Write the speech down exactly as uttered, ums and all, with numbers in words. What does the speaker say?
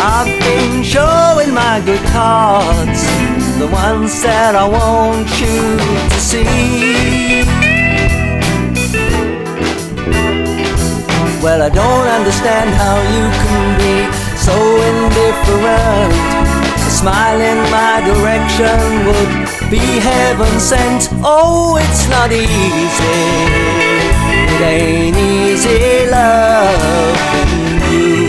I've been showing my good cards, the ones that I want you to see. Well, I don't understand how you can be so indifferent. A smile in my direction would be heaven sent. Oh, it's not easy, it ain't easy loving you.